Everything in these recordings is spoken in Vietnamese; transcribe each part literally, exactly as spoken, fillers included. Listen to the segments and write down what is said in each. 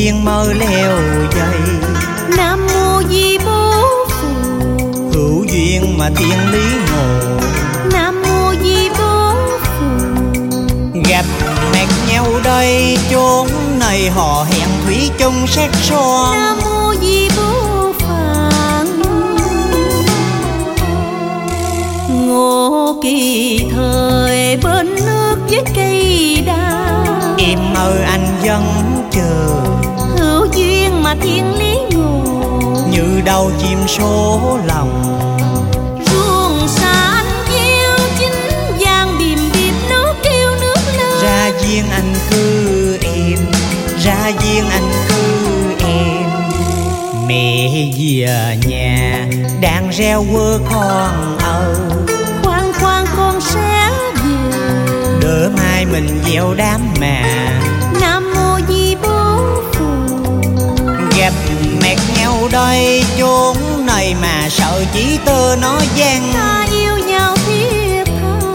kiên mơ leo dây. Nam mô Di Bố Phù, hữu duyên mà thiên lý ngộ. Nam mô Di Bố Phù, gặp mẹt nhau đây chốn này họ hẹn thủy chung sát son. Nam mô Di Bố Phạn, ngộ kỳ thời bên nước với cây đa. Em ơi anh vẫn chờ, hữu duyên mà thiên lý ngộ. như đâu chim số lòng. Ruộng xa anh gieo chính vàng bìm bịp nó kêu nước lên. Ra duyên anh cứ em, ra duyên anh cứ em. Mẹ về nhà đang reo quơ con âu. Khoan khoan con sẽ về, đỡ mai mình gieo đám mà. Nam mô Di Bố Phù, gặp mẹt nhau đây chốn này mà sợ chỉ tơ nó gian. ta yêu nhau thiết tha,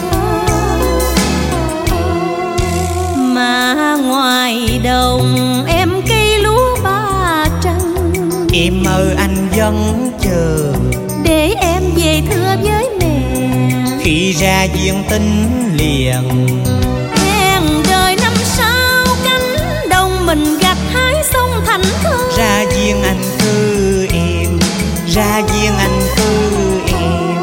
mà ngoài đồng em cây lúa ba trăng. Em ơi anh vẫn chờ, để em về thưa với mẹ. khi ra duyên tính liền. Hẹn đời năm sau cánh đồng mình gặt hái sông thành thơ. Ra duyên anh cứ em, ra duyên anh cứ em.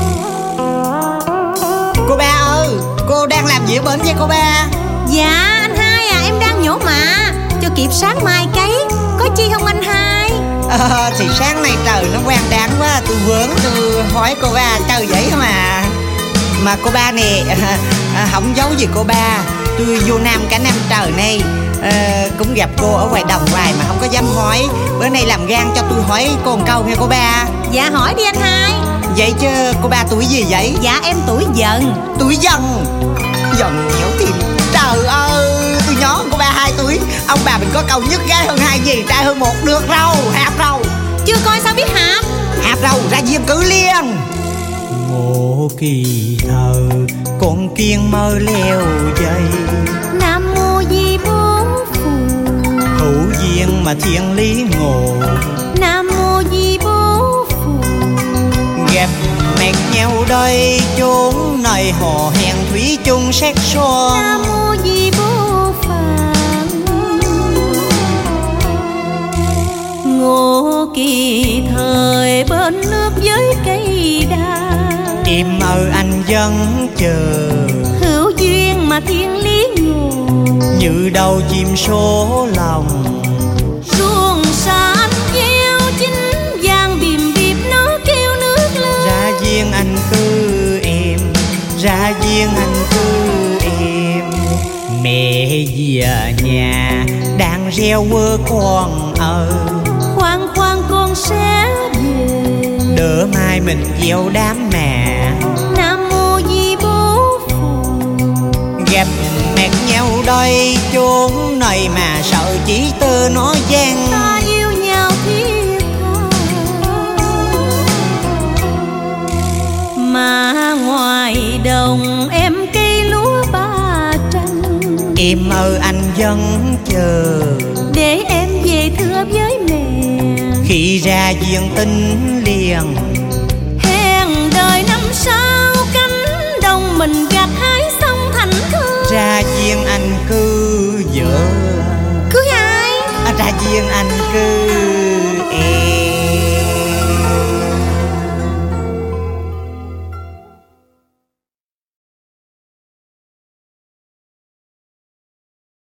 Cô ba ơi, cô đang làm gì ở bển vậy cô ba? Dạ anh hai à, em đang nhổ mạ cho kịp sáng mai cấy. Có chi không anh hai? À, thì sáng nay trời nó quang đáng quá, tôi vướng tôi hỏi cô ba trời vậy không à. Mà cô ba nè, à, không giấu gì cô ba, tôi vô Nam cả năm trời nay, à, cũng gặp cô ở ngoài đồng hoài mà không có dám hỏi. Bữa nay làm gan cho tôi hỏi cô một câu nghe cô ba. Dạ hỏi đi anh hai. Vậy chứ cô ba tuổi gì vậy? Dạ em tuổi Dần. Tuổi Dần? Dần nhiễu tìm. Trời ơi, tôi nhớ cô ba hai tuổi. Ông bà mình có câu nhất gái hơn hai gì, trai hơn một được râu, hạp râu. Chưa coi sao biết hạp. Hạp râu ra duyên cứ liền. Ngộ kỳ thờ con kiên mơ leo dây. Nam mô Di Bố Phù, hữu duyên mà thiên lý ngộ. Nam mô Di Bố Phù, gặp mẹt nhau đây chốn này họ hẹn thủy chung sát son. Nam mô Di Bố Phạn, ngộ kỳ thời bên nước với cây đa. Em ơi anh vẫn chờ, hữu duyên mà thiên lý ngộ. như đâu chim số lòng. Ruộng xa anh gieo chính vàng bìm bịp nó kêu nước lên. Ra duyên anh cứ em, ra duyên anh cứ em. Mẹ về nhà đang reo quơ con ơi. Khoan khoan con sẽ về, đỡ mai mình gieo đám mà. Nam mô Di Bố Phù, gặp mẹt nhau đây chốn này mà sợ chỉ tơ nó gian. ta yêu nhau thiết tha, mà ngoài đồng em cây lúa ba trăng. Em ơi anh vẫn chờ, để em về thưa với mẹ. khi ra duyên tính liền. Hẹn đời năm sau cánh đồng mình gặt hái sông thành thơ. Ra duyên anh cứ vợ, Cưới ai? à, ra duyên anh cứ